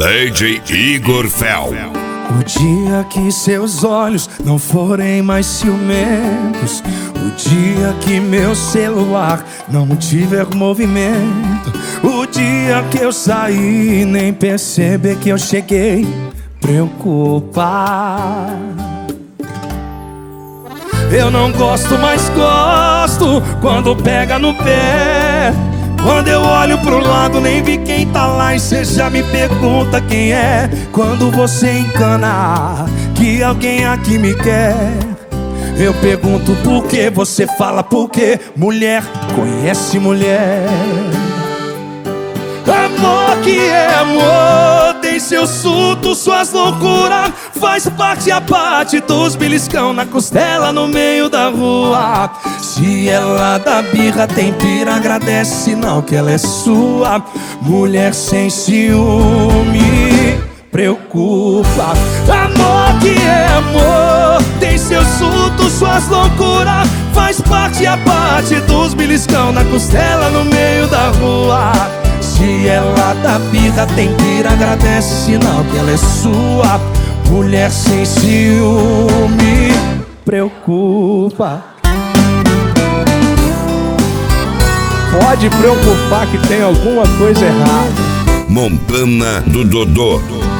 DJ Igor Fel. O dia que seus olhos não forem mais ciumentos, o dia que meu celular não tiver movimento, o dia que eu sair e nem perceber que eu cheguei, preocupar. Eu não gosto, mas gosto quando pega no pé. Quando eu olho pro lado nem vi quem tá lá e cê já me pergunta quem é. Quando você encana que alguém aqui me quer, eu pergunto por quê, você fala por quê. Mulher conhece mulher. Amor que é amor, tem seus surtos, suas loucuras, faz parte a parte dos beliscão na costela no meio da rua. Se ela dá birra, tem pira, agradece sinal que ela é sua. Mulher sem ciúme, preocupa. Amor que é amor, tem seus surtos, suas loucuras, faz parte a parte dos beliscão na costela no meio da rua. Se ela dá birra, tem pira, agradece sinal que ela é sua. Mulher sem ciúme, preocupa. Pode preocupar que tem alguma coisa errada. Montana do Dodô.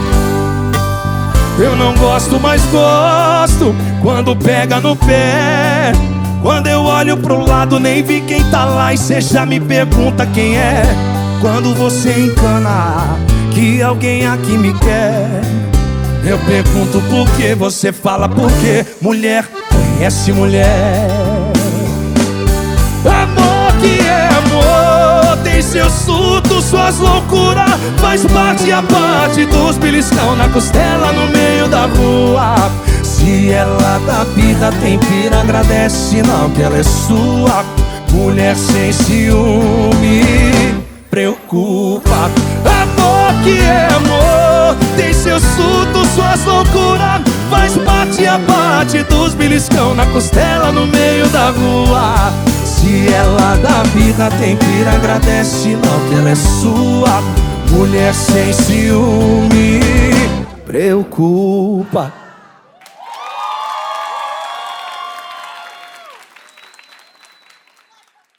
Eu não gosto, mas gosto quando pega no pé. Quando eu olho pro lado nem vi quem tá lá e cê já me pergunta quem é. Quando você encana que alguém aqui me quer, eu pergunto por quê, você fala por quê. Mulher conhece mulher. Amor que é amor, tem seus surtos, suas loucuras, faz parte a parte dos beliscão na costela no meio da rua. Se ela dá birra, tem pira, agradece sinal que ela é sua. Mulher sem ciúme, preocupa. Amor que é amor, tem seus surtos, suas loucuras, faz parte a parte dos beliscão na costela no meio da rua. Se ela dá birra, tem pira, agradece sinal que ela é sua. Mulher sem ciúme, preocupa.